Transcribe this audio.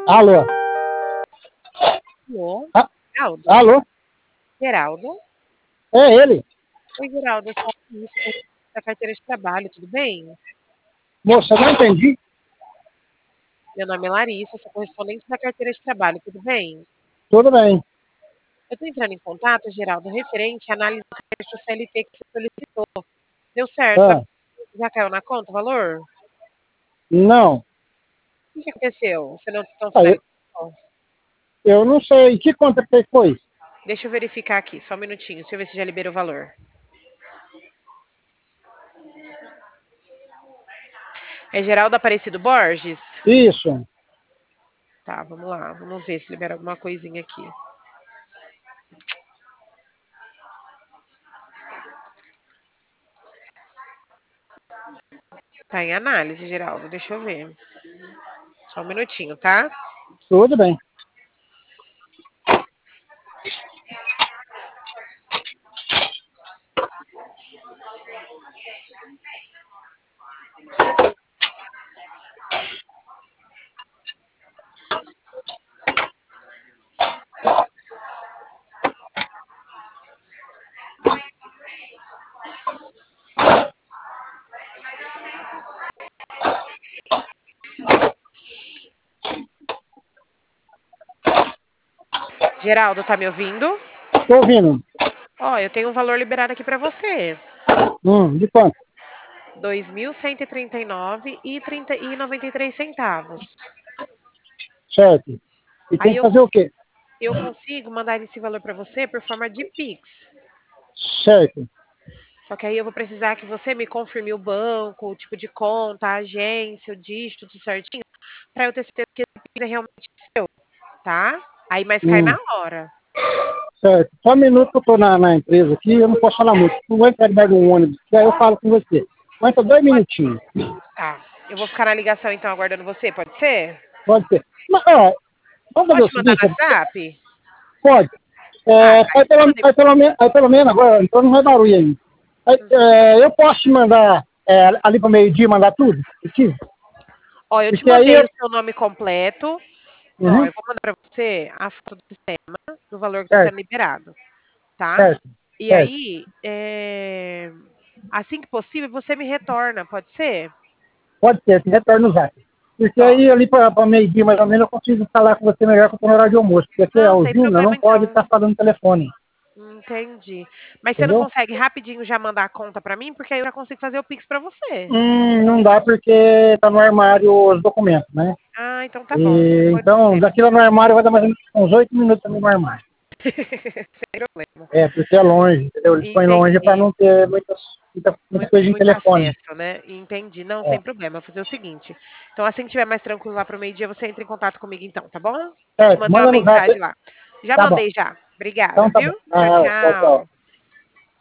Alô? Alô? Ah, Geraldo? alô? Geraldo? É ele. Oi, Geraldo, eu sou a Larissa, da carteira de trabalho, tudo bem? Moça, eu não entendi. Meu nome é Larissa, sou correspondente da carteira de trabalho, tudo bem? Tudo bem. Eu estou entrando em contato, Geraldo, referente à análise do crédito CLT que você solicitou. Deu certo? Ah, Já caiu na conta o valor? não. O que aconteceu? Você não Ah, eu, finalizou? eu não sei. Que conta que foi? Deixa eu verificar aqui, só um minutinho, deixa eu ver se já liberou o valor. É Geraldo Aparecido Borges? Isso. Tá, vamos lá, vamos ver se libera alguma coisinha aqui. Tá em análise, Geraldo, deixa eu ver. Só um minutinho, tá? Tudo bem. Geraldo, tá me ouvindo? Estou ouvindo. Ó, eu tenho um valor liberado aqui pra você. De quanto? 2.139,93 centavos. Certo. E tem Aí que fazer o quê? eu consigo mandar esse valor pra você por forma de Pix. Certo. Só que aí eu vou precisar que você me confirme o banco, o tipo de conta, a agência, o dígito, tudo certinho, pra eu ter certeza que esse Pix é realmente seu, tá? Aí mais cai na Hum, hora. certo. Só um minuto que eu estou na empresa aqui, eu não posso falar muito. Não vou entrar debaixo de um ônibus, que aí eu falo com você. Aguenta 2 minutinhos. Tá. Eu vou ficar na ligação então aguardando você, pode ser? Pode ser. Mas, ó, vamos fazer Pode o mandar seguinte, no WhatsApp? pode. Ah, tá. Então manda. Aí pelo menos agora, então não vai barulho aí. Eu posso te mandar ali para meio-dia, mandar tudo? Preciso? Ó, eu te Porque aí mandei eu. o seu nome completo. Ó, Uhum, eu vou mandar pra você a foto do sistema, do valor que está certo, sendo liberado, tá? certo, E certo. aí, assim que possível, você me retorna, pode ser? Pode ser, te retorno o zap. Porque Ó, aí ali para meio-dia mais ou menos eu consigo falar com você melhor que eu tô no horário de almoço. Porque aqui é não, o sem Júnior, problema não pode então. estar falando no telefone. Entendi. Mas você não Entendeu? consegue rapidinho já mandar a conta pra mim? Porque aí eu já consigo fazer o Pix pra você. Não dá porque tá no armário os documentos, né? Ah, então tá bom. E, Pode então, ser. daqui lá no armário vai dar mais ou menos uns 8 minutos também no armário. Sem problema. É, porque é longe, entendeu? Eles põem longe para Entendi. não ter muita coisa em Muito telefone. acesso, né? Entendi. Não, É. sem problema. Vou fazer o seguinte. Então, assim que tiver mais tranquilo lá pro meio-dia, você entra em contato comigo, então, tá bom? Te Certo, mandei uma manda no zap. mensagem lá. Já Tá bom. mandei já. Obrigada, Então tá bom. viu? Tchau, Tchau, tchau. tchau.